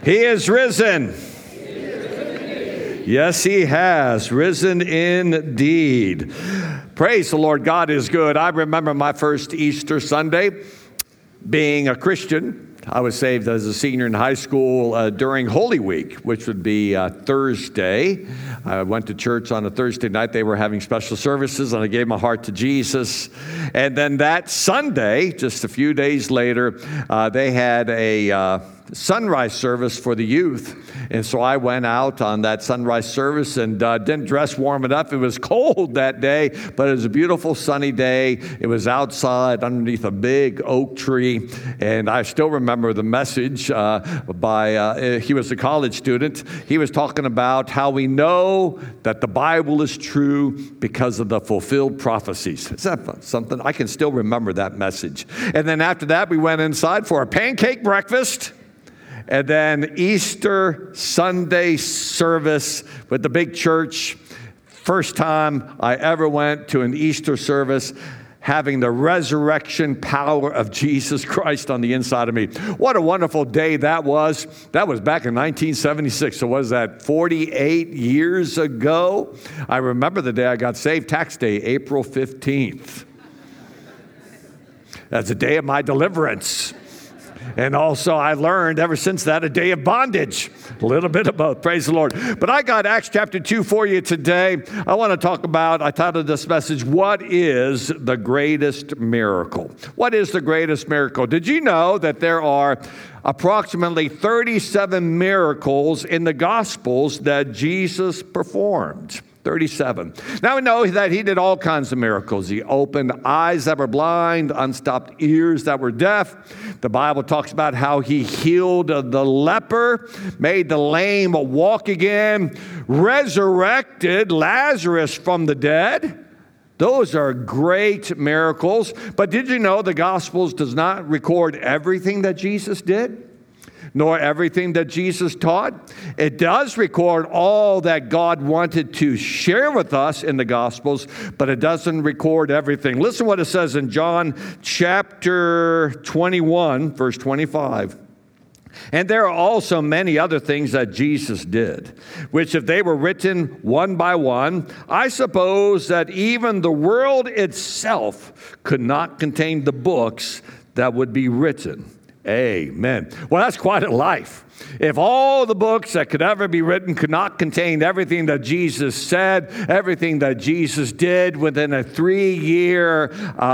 He is risen. Yes, he has risen indeed. Praise the Lord. God is good. I remember my first Easter Sunday being a Christian. I was saved as a senior in high school during Holy Week, which would be Thursday. I went to church on a Thursday night. They were having special services, and I gave my heart to Jesus. And then that Sunday, just a few days later, they had a sunrise service for the youth. And so I went out on that sunrise service and didn't dress warm enough. It was cold that day, but it was a beautiful sunny day. It was outside underneath a big oak tree. And I still remember the message he was a college student. He was talking about how we know that the Bible is true because of the fulfilled prophecies. Is that something? I can still remember that message. And then after that, we went inside for a pancake breakfast. And then Easter Sunday service with the big church. First time I ever went to an Easter service having the resurrection power of Jesus Christ on the inside of me. What a wonderful day that was. That was back in 1976. So was that 48 years ago? I remember the day I got saved, tax day, April 15th. That's the day of my deliverance. And also I learned ever since that a day of bondage. A little bit of both. Praise the Lord. But I got Acts chapter 2 for you today. I want to talk about, I titled this message, What is the Greatest Miracle? What is the greatest miracle? Did you know that there are approximately 37 miracles in the Gospels that Jesus performed? 37. Now we know that he did all kinds of miracles. He opened eyes that were blind, unstopped ears that were deaf. The Bible talks about how he healed the leper, made the lame walk again, resurrected Lazarus from the dead. Those are great miracles. But did you know the Gospels does not record everything that Jesus did? Nor everything that Jesus taught. It does record all that God wanted to share with us in the Gospels, but it doesn't record everything. Listen what it says in John chapter 21, verse 25. And there are also many other things that Jesus did, which if they were written one by one, I suppose that even the world itself could not contain the books that would be written. Amen. Well, that's quite a life. If all the books that could ever be written could not contain everything that Jesus said, everything that Jesus did within a 3-year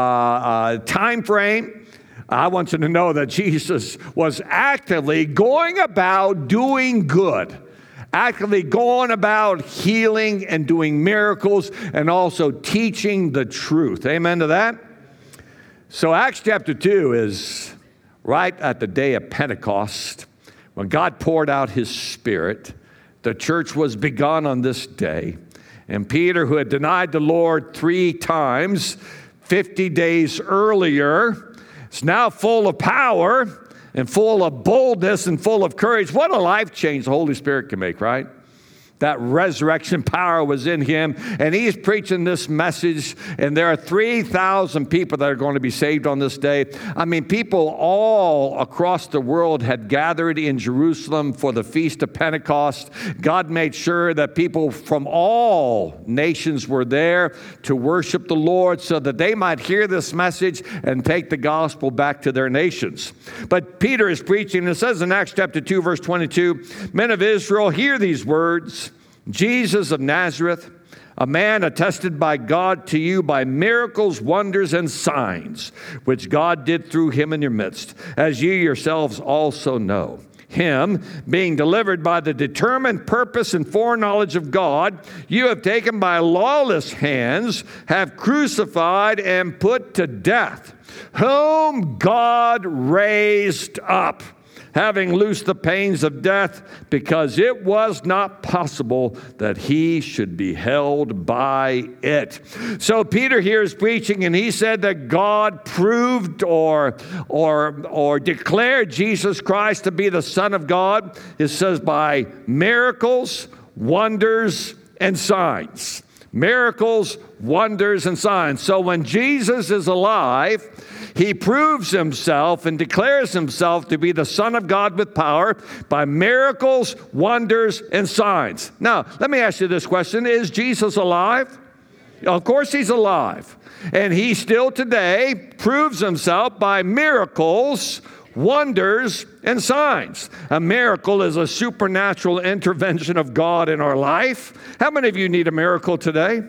time frame, I want you to know that Jesus was actively going about doing good, actively going about healing and doing miracles and also teaching the truth. Amen to that? So Acts chapter 2 is right at the day of Pentecost, when God poured out his Spirit. The church was begun on this day. And Peter, who had denied the Lord 3 times, 50 days earlier, is now full of power and full of boldness and full of courage. What a life change the Holy Spirit can make, right? That resurrection power was in him, and he's preaching this message, and there are 3,000 people that are going to be saved on this day. I mean, people all across the world had gathered in Jerusalem for the Feast of Pentecost. God made sure that people from all nations were there to worship the Lord so that they might hear this message and take the gospel back to their nations. But Peter is preaching, and it says in Acts chapter 2, verse 22, Men of Israel, hear these words. Jesus of Nazareth, a man attested by God to you by miracles, wonders, and signs, which God did through him in your midst, as you yourselves also know. Him, being delivered by the determined purpose and foreknowledge of God, you have taken by lawless hands, have crucified and put to death, whom God raised up, having loosed the pains of death, because it was not possible that he should be held by it. So Peter here is preaching, and he said that God proved or declared Jesus Christ to be the Son of God. It says by miracles, wonders, and signs. Miracles, wonders, and signs. So when Jesus is alive, he proves himself and declares himself to be the Son of God with power by miracles, wonders, and signs. Now, let me ask you this question. Is Jesus alive? Of course he's alive. And he still today proves himself by miracles, wonders, and signs. A miracle is a supernatural intervention of God in our life. How many of you need a miracle today?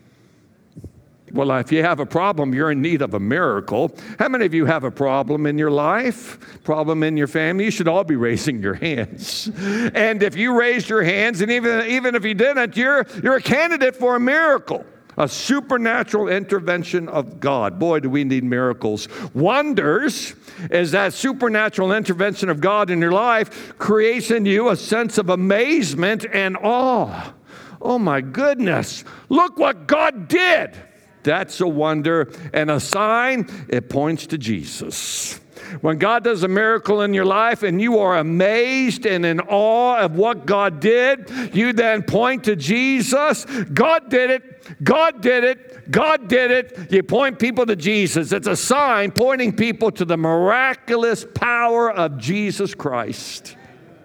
Well, if you have a problem, you're in need of a miracle. How many of you have a problem in your life? Problem in your family? You should all be raising your hands. And if you raised your hands, and even if you didn't, you're a candidate for a miracle. A supernatural intervention of God. Boy, do we need miracles. Wonders is that supernatural intervention of God in your life creates in you a sense of amazement and awe. Oh my goodness, look what God did. That's a wonder. And a sign, it points to Jesus. When God does a miracle in your life and you are amazed and in awe of what God did, you then point to Jesus. God did it. God did it. God did it. You point people to Jesus. It's a sign pointing people to the miraculous power of Jesus Christ.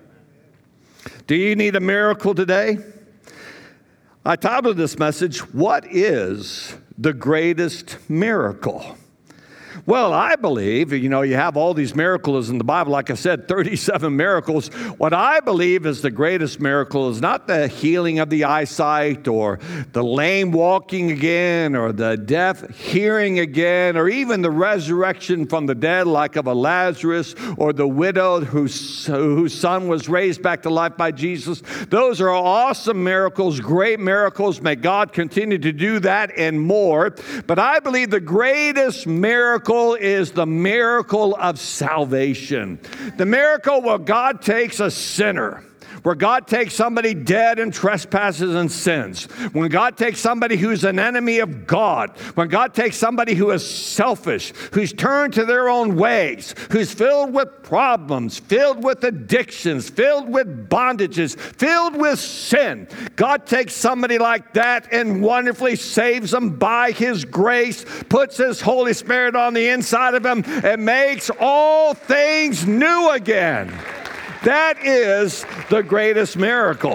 Do you need a miracle today? I titled this message, What is the Greatest Miracle? Well, I believe, you have all these miracles in the Bible. Like I said, 37 miracles. What I believe is the greatest miracle is not the healing of the eyesight or the lame walking again or the deaf hearing again or even the resurrection from the dead like of a Lazarus or the widow whose son was raised back to life by Jesus. Those are awesome miracles, great miracles. May God continue to do that and more. But I believe the greatest miracle is the miracle of salvation. The miracle where God takes a sinner, where God takes somebody dead in trespasses and sins, when God takes somebody who's an enemy of God, when God takes somebody who is selfish, who's turned to their own ways, who's filled with problems, filled with addictions, filled with bondages, filled with sin. God takes somebody like that and wonderfully saves them by His grace, puts His Holy Spirit on the inside of them, and makes all things new again. That is the greatest miracle.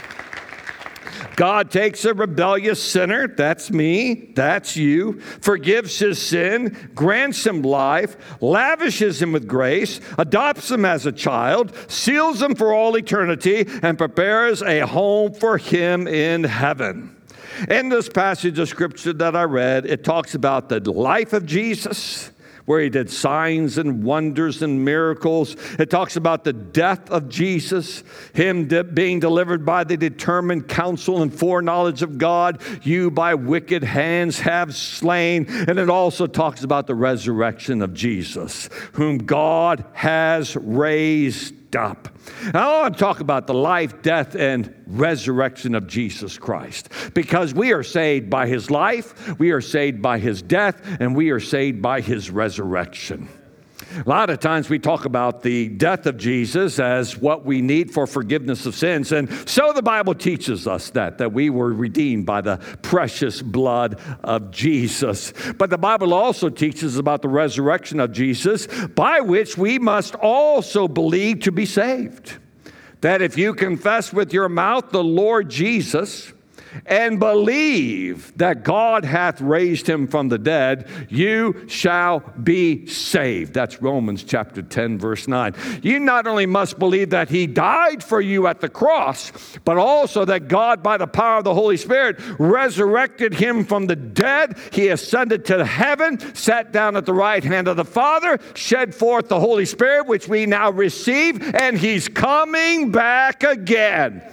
God takes a rebellious sinner, that's me, that's you, forgives his sin, grants him life, lavishes him with grace, adopts him as a child, seals him for all eternity, and prepares a home for him in heaven. In this passage of Scripture that I read, it talks about the life of Jesus, where he did signs and wonders and miracles. It talks about the death of Jesus, him being delivered by the determined counsel and foreknowledge of God, you by wicked hands have slain. And it also talks about the resurrection of Jesus, whom God has raised up. Now, I want to talk about the life, death, and resurrection of Jesus Christ, because we are saved by his life, we are saved by his death, and we are saved by his resurrection. A lot of times we talk about the death of Jesus as what we need for forgiveness of sins. And so the Bible teaches us that we were redeemed by the precious blood of Jesus. But the Bible also teaches about the resurrection of Jesus, by which we must also believe to be saved. That if you confess with your mouth the Lord Jesus and believe that God hath raised him from the dead, you shall be saved. That's Romans chapter 10, verse 9. You not only must believe that he died for you at the cross, but also that God, by the power of the Holy Spirit, resurrected him from the dead. He ascended to heaven, sat down at the right hand of the Father, shed forth the Holy Spirit, which we now receive, and he's coming back again.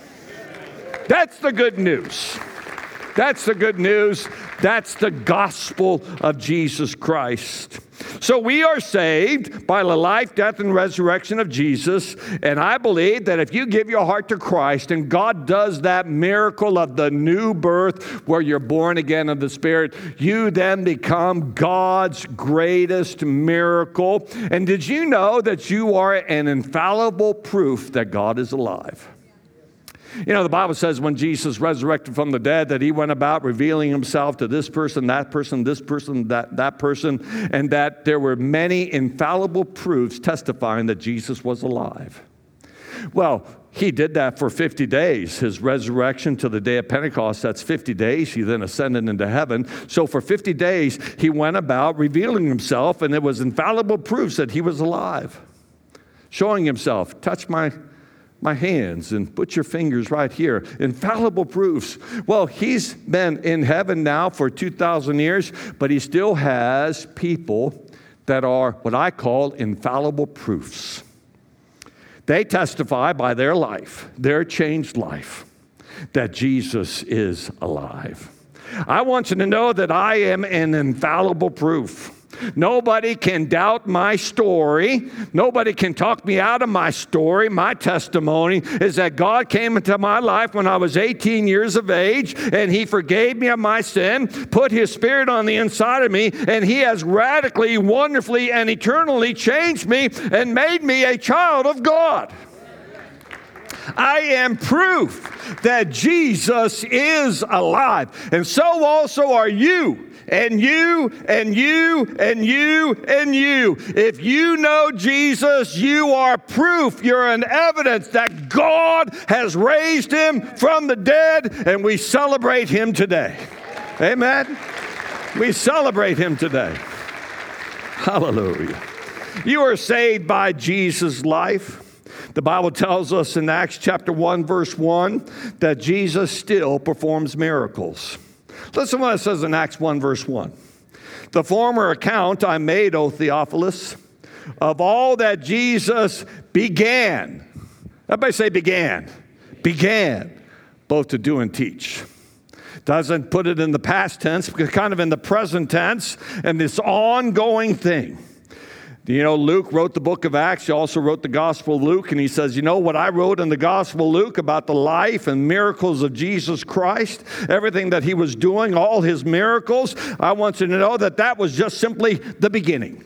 That's the good news. That's the good news. That's the gospel of Jesus Christ. So we are saved by the life, death, and resurrection of Jesus. And I believe that if you give your heart to Christ and God does that miracle of the new birth where you're born again of the Spirit, you then become God's greatest miracle. And did you know that you are an infallible proof that God is alive? You know, the Bible says when Jesus resurrected from the dead that he went about revealing himself to this person, that person, this person, that person, and that there were many infallible proofs testifying that Jesus was alive. Well, he did that for 50 days. His resurrection to the day of Pentecost, that's 50 days. He then ascended into heaven. So for 50 days, he went about revealing himself, and it was infallible proofs that he was alive. Showing himself, touch my hands and put your fingers right here. Infallible proofs. Well, he's been in heaven now for 2,000 years, but he still has people that are what I call infallible proofs. They testify by their life, their changed life, that Jesus is alive. I want you to know that I am an infallible proof. Nobody can doubt my story. Nobody can talk me out of my story. My testimony is that God came into my life when I was 18 years of age, and he forgave me of my sin, put his Spirit on the inside of me, and he has radically, wonderfully, and eternally changed me and made me a child of God. I am proof that Jesus is alive, and so also are you. And you, and you, and you, and you. If you know Jesus, you are proof. You're an evidence that God has raised him from the dead, and we celebrate him today. Amen? We celebrate him today. Hallelujah. You are saved by Jesus' life. The Bible tells us in Acts chapter 1, verse 1, that Jesus still performs miracles. Listen to what it says in Acts 1, verse 1. The former account I made, O Theophilus, of all that Jesus began. Everybody say began. Began both to do and teach. Doesn't put it in the past tense, but kind of in the present tense, and this ongoing thing. You know, Luke wrote the book of Acts. He also wrote the Gospel of Luke. And he says, you know what I wrote in the Gospel of Luke about the life and miracles of Jesus Christ, everything that he was doing, all his miracles, I want you to know that that was just simply the beginning.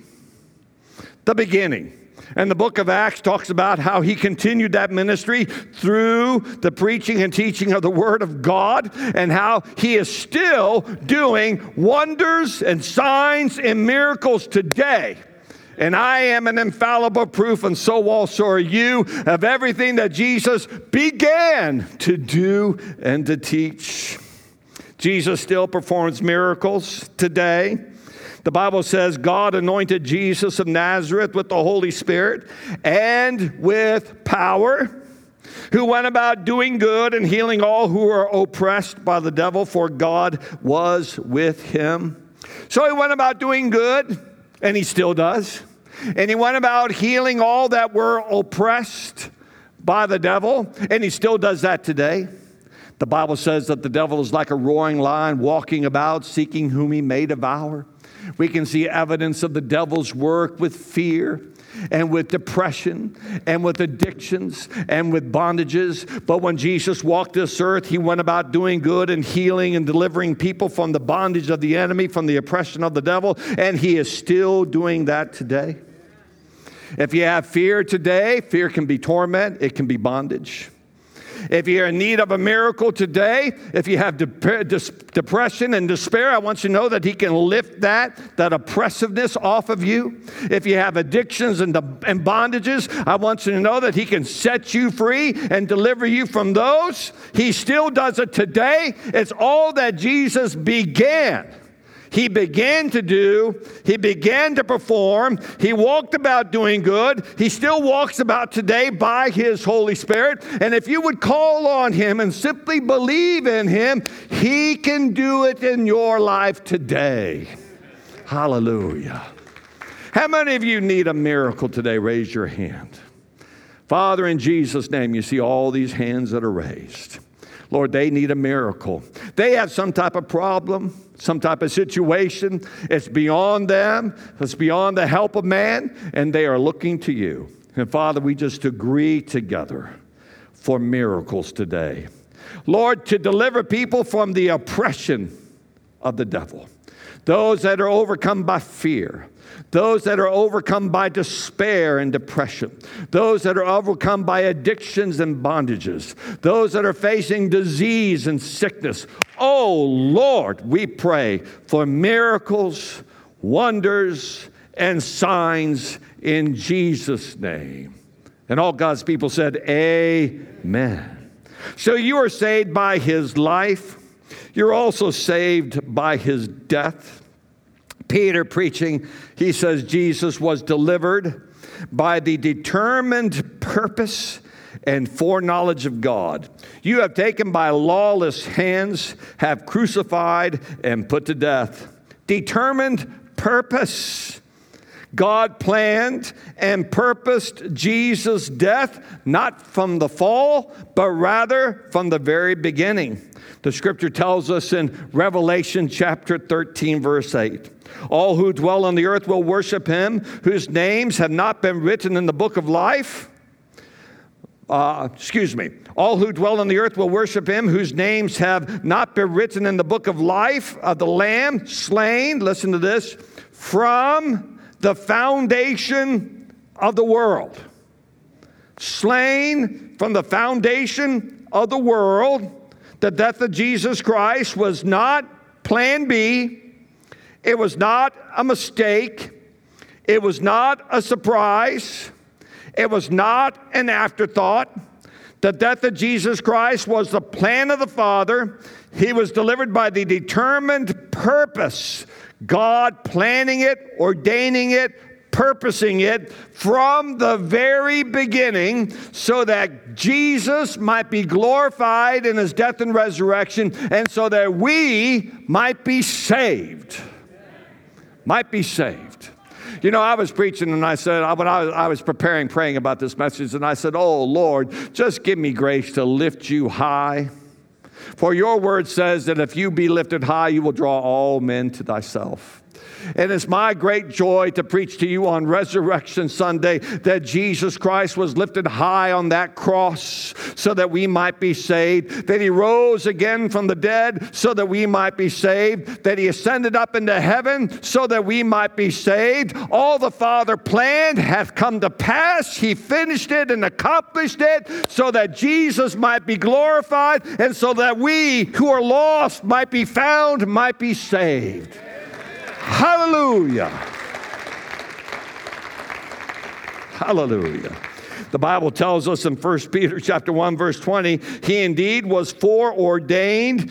The beginning. And the book of Acts talks about how he continued that ministry through the preaching and teaching of the Word of God, and how he is still doing wonders and signs and miracles today. And I am an infallible proof, and so also are you, of everything that Jesus began to do and to teach. Jesus still performs miracles today. The Bible says God anointed Jesus of Nazareth with the Holy Spirit and with power, who went about doing good and healing all who are oppressed by the devil, for God was with him. So he went about doing good, and he still does. And he went about healing all that were oppressed by the devil, and he still does that today. The Bible says that the devil is like a roaring lion walking about, seeking whom he may devour. We can see evidence of the devil's work with fear and with depression and with addictions and with bondages. But when Jesus walked this earth, he went about doing good and healing and delivering people from the bondage of the enemy, from the oppression of the devil, and he is still doing that today. If you have fear today, fear can be torment, it can be bondage. If you're in need of a miracle today, if you have depression and despair, I want you to know that he can lift that oppressiveness off of you. If you have addictions and bondages, I want you to know that he can set you free and deliver you from those. He still does it today. It's all that Jesus began. He began to do, he began to perform, he walked about doing good, he still walks about today by his Holy Spirit. And if you would call on him and simply believe in him, he can do it in your life today. Hallelujah. How many of you need a miracle today? Raise your hand. Father, in Jesus' name, you see all these hands that are raised. Lord, they need a miracle. They have some type of problem, some type of situation. It's beyond them. It's beyond the help of man, and they are looking to you. And Father, we just agree together for miracles today. Lord, to deliver people from the oppression of the devil. Those that are overcome by fear. those that are overcome by despair and depression, those that are overcome by addictions and bondages, those that are facing disease and sickness. Oh, Lord, we pray for miracles, wonders, and signs in Jesus' name. And all God's people said, amen. So you are saved by his life. You're also saved by his death. Peter preaching, he says Jesus was delivered by the determined purpose and foreknowledge of God. You have taken by lawless hands, have crucified and put to death. Determined purpose. God planned and purposed Jesus' death, not from the fall, but rather from the very beginning. The scripture tells us in Revelation chapter 13, verse 8, all who dwell on the earth will worship him, whose names have not been written in the book of life. All who dwell on the earth will worship him, whose names have not been written in the book of life of the Lamb, slain, listen to this, from the foundation of the world. Slain from the foundation of the world. The death of Jesus Christ was not plan B. It was not a mistake. It was not a surprise. It was not an afterthought. The death of Jesus Christ was the plan of the Father. He was delivered by the determined purpose. God planning it, ordaining it, purposing it from the very beginning so that Jesus might be glorified in his death and resurrection, and so that we might be saved. Might be saved. You know, I was preaching and I said, when I was praying about this message, and I said, oh, Lord, just give me grace to lift you high. For your word says that if you be lifted high, you will draw all men to thyself. And it's my great joy to preach to you on Resurrection Sunday that Jesus Christ was lifted high on that cross so that we might be saved, that he rose again from the dead so that we might be saved, that he ascended up into heaven so that we might be saved. All the Father planned hath come to pass. He finished it and accomplished it so that Jesus might be glorified and so that we who are lost might be found, might be saved. Hallelujah. Hallelujah. The Bible tells us in 1 Peter chapter 1, verse 20, he indeed was foreordained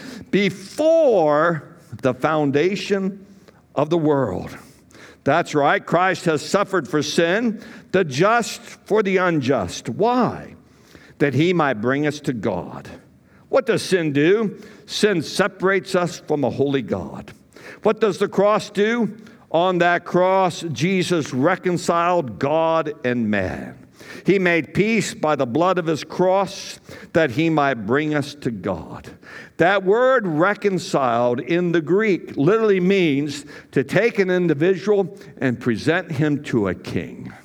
before the foundation of the world. That's right. Christ has suffered for sin, the just for the unjust. Why? That he might bring us to God. What does sin do? Sin separates us from a holy God. What does the cross do? On that cross, Jesus reconciled God and man. He made peace by the blood of his cross that he might bring us to God. That word reconciled in the Greek literally means to take an individual and present him to a king.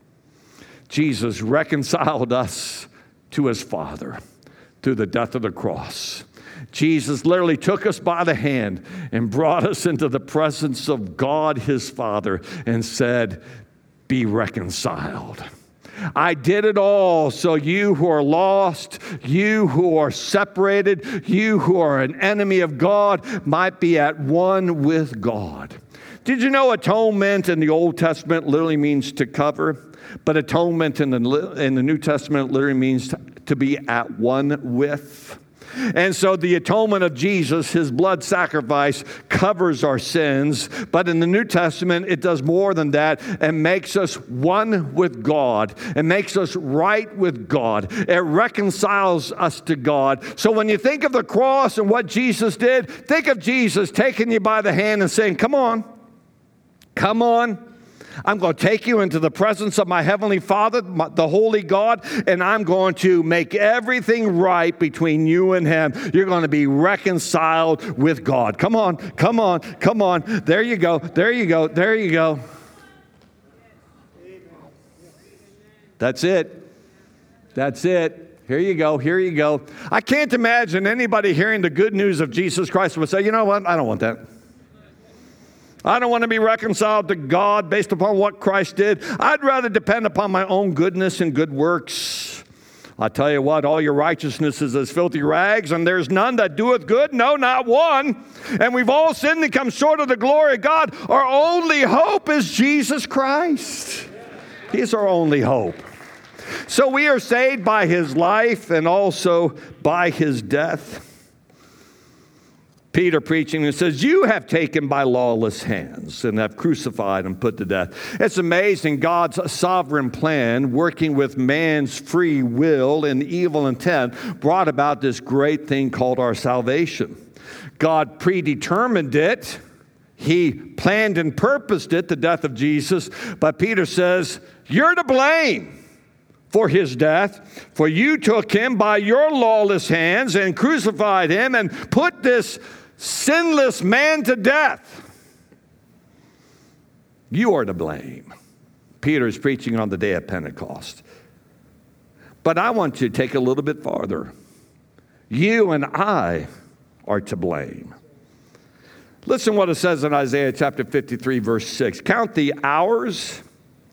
Jesus reconciled us to his Father through the death of the cross. Jesus literally took us by the hand and brought us into the presence of God, his Father, and said, be reconciled. I did it all so you who are lost, you who are separated, you who are an enemy of God might be at one with God. Did you know atonement in the Old Testament literally means to cover? But atonement in the New Testament literally means to be at one with. And so the atonement of Jesus, his blood sacrifice, covers our sins. But in the New Testament, it does more than that and makes us one with God. It makes us right with God. It reconciles us to God. So when you think of the cross and what Jesus did, think of Jesus taking you by the hand and saying, come on, come on. I'm going to take you into the presence of my Heavenly Father, the Holy God, and I'm going to make everything right between you and him. You're going to be reconciled with God. Come on, come on, come on. There you go, there you go, there you go. That's it. That's it. Here you go, here you go. I can't imagine anybody hearing the good news of Jesus Christ would say, you know what, I don't want that. I don't want to be reconciled to God based upon what Christ did. I'd rather depend upon my own goodness and good works. I tell you what, all your righteousness is as filthy rags, and there's none that doeth good, no, not one. And we've all sinned and come short of the glory of God. Our only hope is Jesus Christ. He's our only hope. So we are saved by his life and also by his death. Peter preaching and says, you have taken by lawless hands and have crucified and put to death. It's amazing God's sovereign plan, working with man's free will and evil intent, brought about this great thing called our salvation. God predetermined it. He planned and purposed it, the death of Jesus. But Peter says, you're to blame for his death, for you took him by your lawless hands and crucified him and put this sinless man to death. You are to blame. Peter is preaching on the day of Pentecost. But I want you to take a little bit farther. You and I are to blame. Listen what it says in Isaiah chapter 53, verse 6. Count the hours,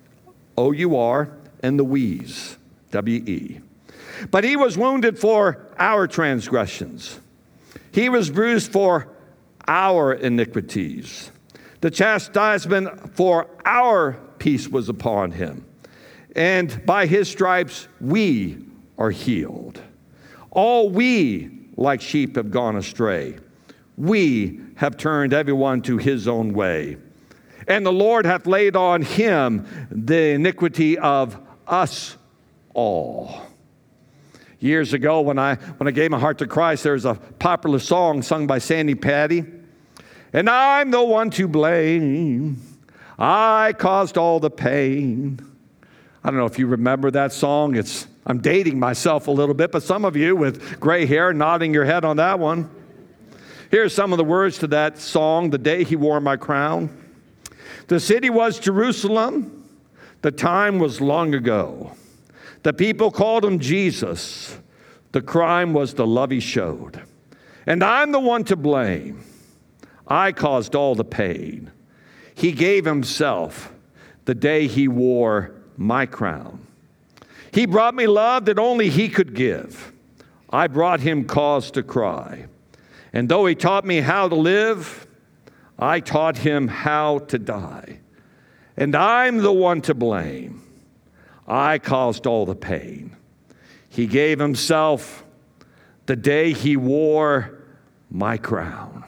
O-U-R, and the we's, W-E. But he was wounded for our transgressions. He was bruised for our iniquities. The chastisement for our peace was upon him. And by his stripes we are healed. All we, like sheep, have gone astray. We have turned everyone to his own way. And the Lord hath laid on him the iniquity of us all. Years ago, when I gave my heart to Christ, there was a popular song sung by Sandy Patty. And I'm the one to blame. I caused all the pain. I don't know if you remember that song. I'm dating myself a little bit, but some of you with gray hair nodding your head on that one. Here's some of the words to that song, The Day He Wore My Crown. The city was Jerusalem. The time was long ago. The people called him Jesus. The crime was the love he showed. And I'm the one to blame. I caused all the pain. He gave himself the day he wore my crown. He brought me love that only he could give. I brought him cause to cry. And though he taught me how to live, I taught him how to die. And I'm the one to blame. I caused all the pain. He gave himself the day he wore my crown.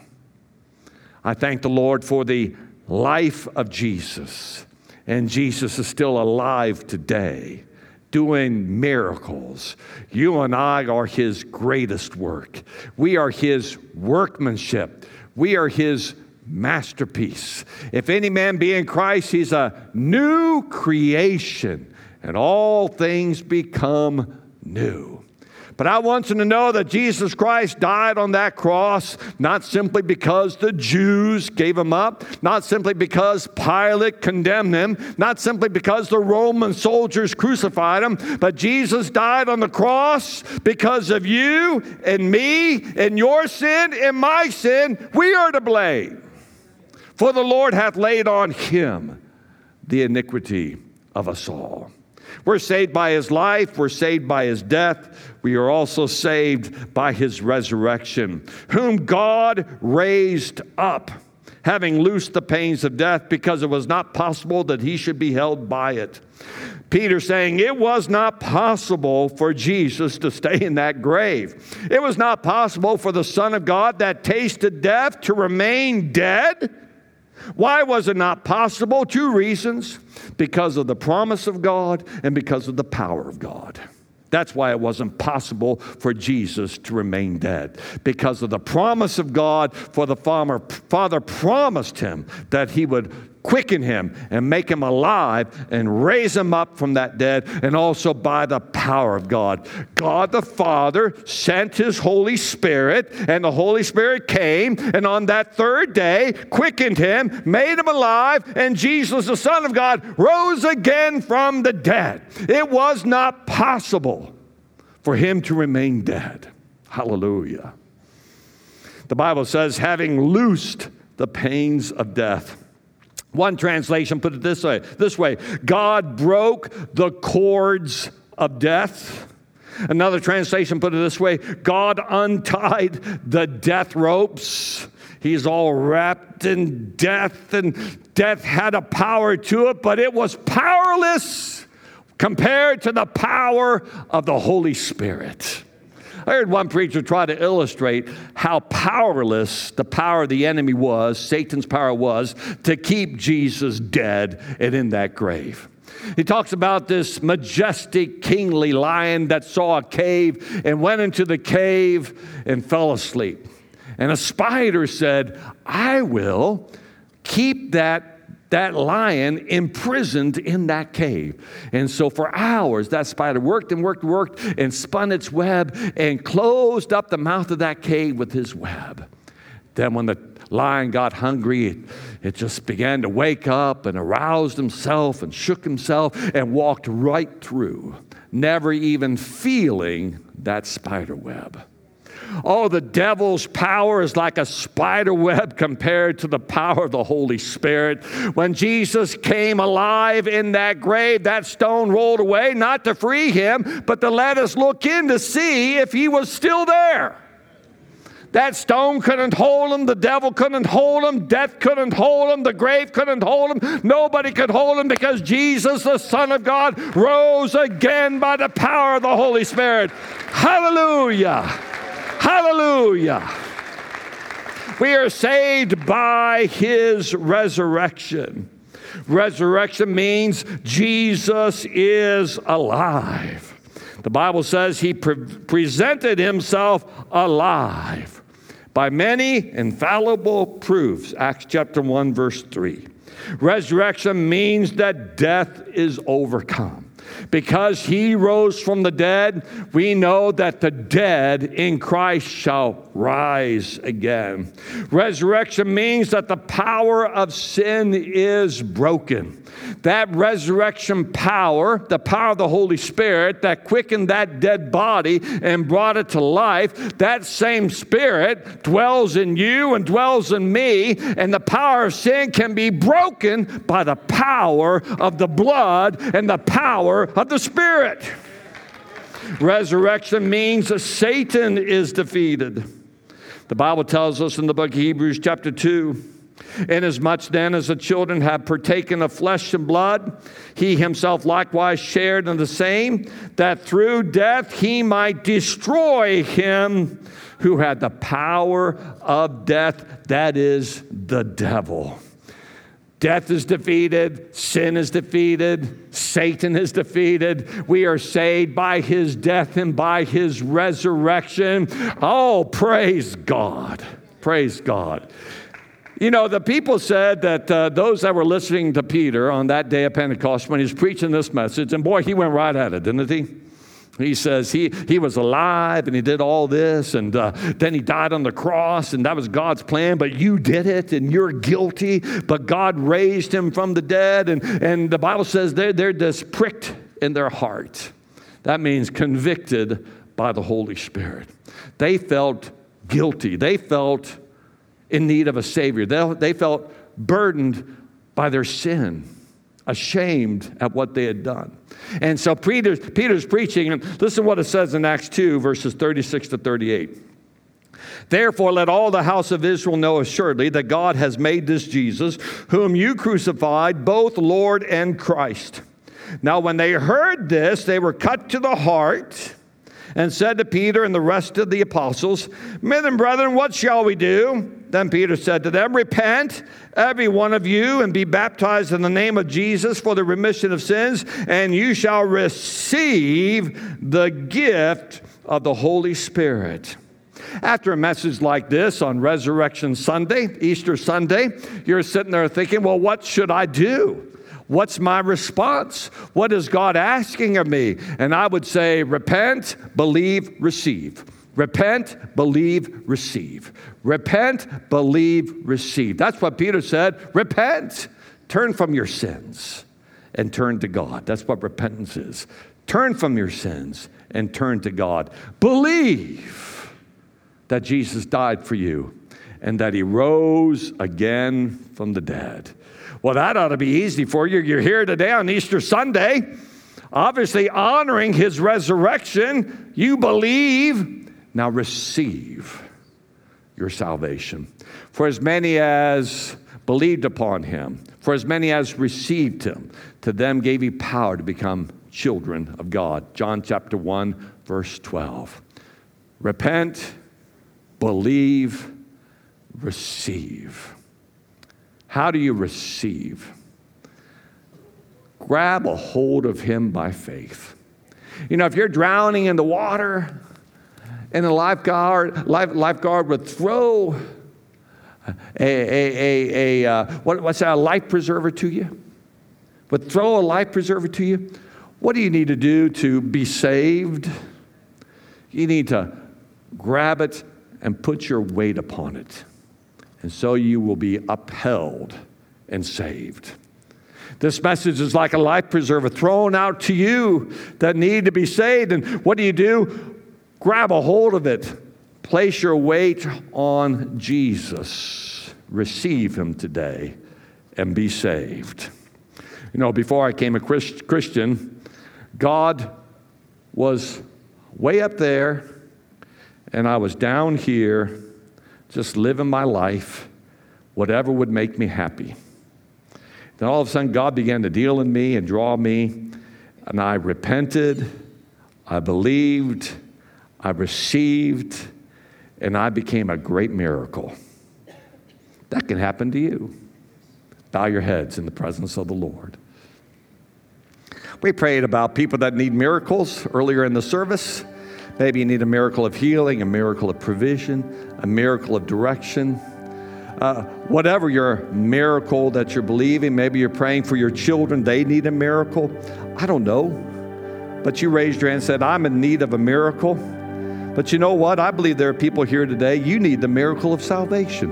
I thank the Lord for the life of Jesus. And Jesus is still alive today, doing miracles. You and I are his greatest work. We are his workmanship. We are his masterpiece. If any man be in Christ, he's a new creation. And all things become new. But I want you to know that Jesus Christ died on that cross, not simply because the Jews gave him up, not simply because Pilate condemned him, not simply because the Roman soldiers crucified him, but Jesus died on the cross because of you and me and your sin and my sin. We are to blame. For the Lord hath laid on him the iniquity of us all. We're saved by his life. We're saved by his death. We are also saved by his resurrection, whom God raised up, having loosed the pains of death, because it was not possible that he should be held by it. Peter saying it was not possible for Jesus to stay in that grave. It was not possible for the Son of God that tasted death to remain dead. Why was it not possible? Two reasons. Because of the promise of God and because of the power of God. That's why it wasn't possible for Jesus to remain dead. Because of the promise of God, for the Father promised him that he would quicken him and make him alive and raise him up from that dead, and also by the power of God. God the Father sent his Holy Spirit, and the Holy Spirit came, and on that third day quickened him, made him alive, and Jesus, the Son of God, rose again from the dead. It was not possible for him to remain dead. Hallelujah. The Bible says, having loosed the pains of death. One translation put it this way, God broke the cords of death. Another translation put it this way, God untied the death ropes. He's all wrapped in death, and death had a power to it, but it was powerless compared to the power of the Holy Spirit. I heard one preacher try to illustrate how powerless the power of the enemy was, Satan's power was, to keep Jesus dead and in that grave. He talks about this majestic, kingly lion that saw a cave and went into the cave and fell asleep. And a spider said, I will keep that lion imprisoned in that cave. And so for hours, that spider worked and spun its web and closed up the mouth of that cave with his web. Then when the lion got hungry, it just began to wake up and aroused himself and shook himself and walked right through, never even feeling that spider web. Oh, the devil's power is like a spider web compared to the power of the Holy Spirit. When Jesus came alive in that grave, that stone rolled away, not to free him, but to let us look in to see if he was still there. That stone couldn't hold him. The devil couldn't hold him. Death couldn't hold him. The grave couldn't hold him. Nobody could hold him because Jesus, the Son of God, rose again by the power of the Holy Spirit. Hallelujah. Hallelujah. We are saved by his resurrection. Resurrection means Jesus is alive. The Bible says he presented himself alive by many infallible proofs. Acts chapter 1, verse 3. Resurrection means that death is overcome. Because he rose from the dead, we know that the dead in Christ shall rise again. Resurrection means that the power of sin is broken. That resurrection power, the power of the Holy Spirit that quickened that dead body and brought it to life, that same Spirit dwells in you and dwells in me, and the power of sin can be broken by the power of the blood and the power of the Spirit. Resurrection means that Satan is defeated. The Bible tells us in the book of Hebrews chapter 2, inasmuch then as the children have partaken of flesh and blood, he himself likewise shared in the same, that through death he might destroy him who had the power of death, that is, the devil. Death is defeated, sin is defeated, Satan is defeated. We are saved by his death and by his resurrection. Oh, praise God. Praise God. You know, the people said that those that were listening to Peter on that day of Pentecost when he was preaching this message, and boy, he went right at it, didn't he? He says he was alive and he did all this, and then he died on the cross, and that was God's plan, but you did it and you're guilty, but God raised him from the dead, and the Bible says they're just pricked in their heart. That means convicted by the Holy Spirit. They felt guilty. They felt in need of a Savior. They felt burdened by their sin, ashamed at what they had done. And so Peter's preaching, and listen to what it says in Acts 2, verses 36 to 38. Therefore, let all the house of Israel know assuredly that God has made this Jesus, whom you crucified, both Lord and Christ. Now, when they heard this, they were cut to the heart and said to Peter and the rest of the apostles, Men and brethren, what shall we do? Then Peter said to them, Repent, every one of you, and be baptized in the name of Jesus for the remission of sins, and you shall receive the gift of the Holy Spirit. After a message like this on Resurrection Sunday, Easter Sunday, you're sitting there thinking, well, what should I do? What's my response? What is God asking of me? And I would say, repent, believe, receive. Repent, believe, receive. Repent, believe, receive. That's what Peter said. Repent. Turn from your sins and turn to God. That's what repentance is. Turn from your sins and turn to God. Believe that Jesus died for you and that he rose again from the dead. Well, that ought to be easy for you. You're here today on Easter Sunday, obviously honoring his resurrection. You believe. Now receive your salvation. For as many as believed upon him, for as many as received him, to them gave he power to become children of God. John chapter 1, verse 12. Repent, believe, receive. How do you receive? Grab a hold of him by faith. You know, if you're drowning in the water and the lifeguard would throw a life preserver to you, would throw a life preserver to you, what do you need to do to be saved? You need to grab it and put your weight upon it. And so you will be upheld and saved. This message is like a life preserver thrown out to you that need to be saved. And what do? Grab a hold of it. Place your weight on Jesus. Receive him today and be saved. You know, before I became a Christian, God was way up there, and I was down here just living my life, whatever would make me happy. Then all of a sudden, God began to deal in me and draw me, and I repented, I believed, I received, and I became a great miracle. That can happen to you. Bow your heads in the presence of the Lord. We prayed about people that need miracles earlier in the service. Maybe you need a miracle of healing, a miracle of provision, a miracle of direction. Whatever your miracle that you're believing, maybe you're praying for your children, they need a miracle. I don't know. But you raised your hand and said, I'm in need of a miracle. But you know what? I believe there are people here today, you need the miracle of salvation.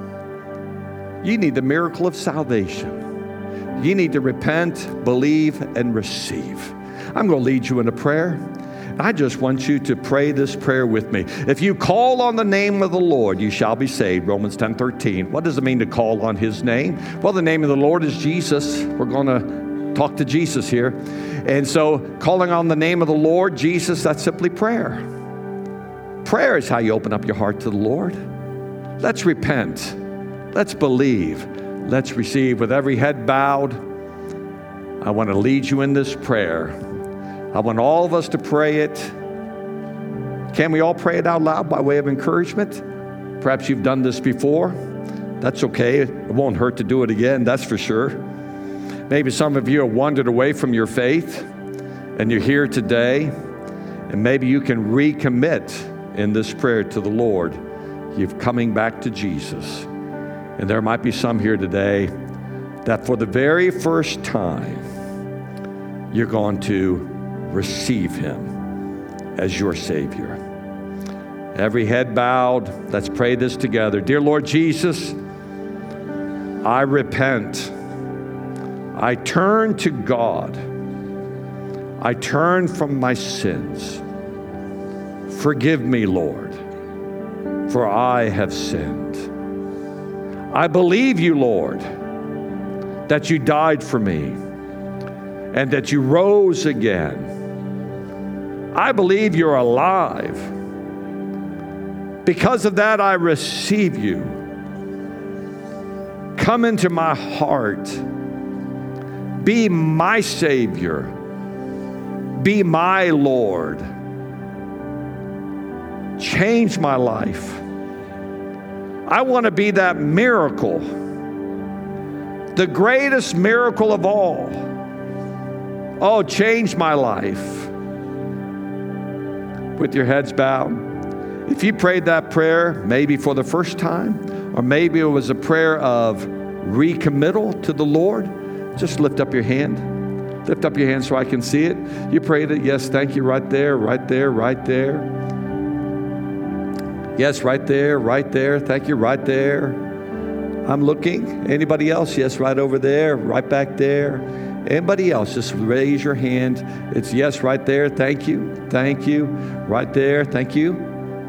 You need the miracle of salvation. You need to repent, believe, and receive. I'm going to lead you in a prayer. I just want you to pray this prayer with me. If you call on the name of the Lord, you shall be saved. Romans 10:13. What does it mean to call on his name? Well, the name of the Lord is Jesus. We're going to talk to Jesus here. And so calling on the name of the Lord, Jesus, that's simply prayer. Prayer is how you open up your heart to the Lord. Let's repent. Let's believe. Let's receive. With every head bowed, I want to lead you in this prayer. I want all of us to pray it. Can we all pray it out loud by way of encouragement? Perhaps you've done this before. That's okay. It won't hurt to do it again, that's for sure. Maybe some of you have wandered away from your faith, and you're here today, and maybe you can recommit in this prayer to the Lord. You're coming back to Jesus. And there might be some here today that for the very first time, you're going to receive him as your Savior. Every head bowed, let's pray this together. Dear Lord Jesus, I repent. I turn to God. I turn from my sins. Forgive me, Lord, for I have sinned. I believe you, Lord, that you died for me and that you rose again. I believe you're alive. Because of that, I receive you. Come into my heart. Be my Savior. Be my Lord. Change my life. I want to be that miracle, the greatest miracle of all. Oh, change my life. With your heads bowed, if you prayed that prayer, maybe for the first time, or maybe it was a prayer of recommittal to the Lord, just lift up your hand. Lift up your hand so I can see it. You prayed it. Yes, thank you. Right there, right there, right there. Yes, right there, right there. Thank you, right there. I'm looking. Anybody else? Yes, right over there, right back there. Anybody else? Just raise your hand. It's yes, right there. Thank you. Thank you. Right there. Thank you.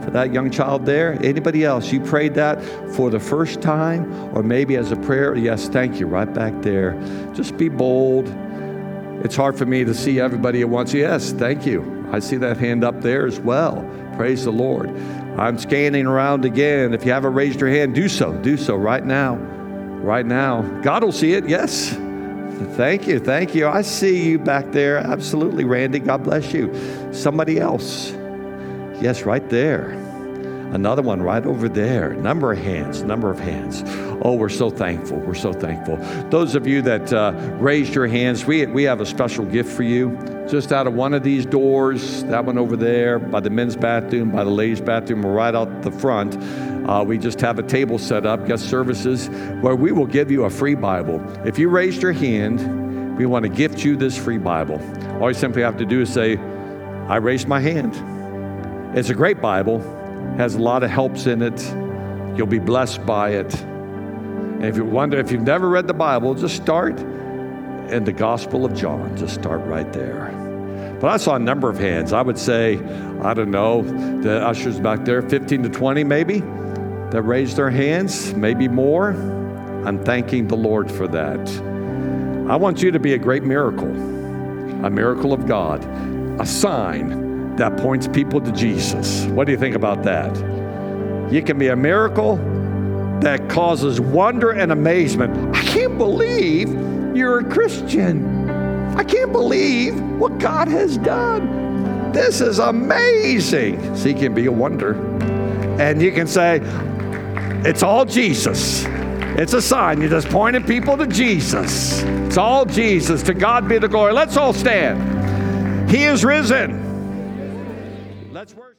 For that young child there? Anybody else? You prayed that for the first time or maybe as a prayer? Yes, thank you. Right back there. Just be bold. It's hard for me to see everybody at once. Yes, thank you. I see that hand up there as well. Praise the Lord. I'm scanning around again. If you haven't raised your hand, do so. Do so right now. Right now. God will see it. Yes. Thank you. Thank you. I see you back there. Absolutely, Randy. God bless you. Somebody else. Yes, right there. Another one right over there. Number of hands. Oh, we're so thankful. We're so thankful. Those of you that raised your hands, we have a special gift for you. Just out of one of these doors, that one over there, by the men's bathroom, by the ladies' bathroom, or right out the front, we just have a table set up, guest services, where we will give you a free Bible. If you raised your hand, we want to gift you this free Bible. All you simply have to do is say, I raised my hand. It's a great Bible, has a lot of helps in it. You'll be blessed by it. And if you wonder, if you've never read the Bible, just start in the Gospel of John. Just start right there. But I saw a number of hands. I would say, I don't know, the ushers back there, 15 to 20 maybe, that raised their hands, maybe more. I'm thanking the Lord for that. I want you to be a great miracle, a miracle of God, a sign that points people to Jesus. What do you think about that? You can be a miracle that causes wonder and amazement. I can't believe you're a Christian. I can't believe what God has done. This is amazing. So you can be a wonder. And you can say, it's all Jesus. It's a sign. You're just pointing people to Jesus. It's all Jesus. To God be the glory. Let's all stand. He is risen. Let's worship.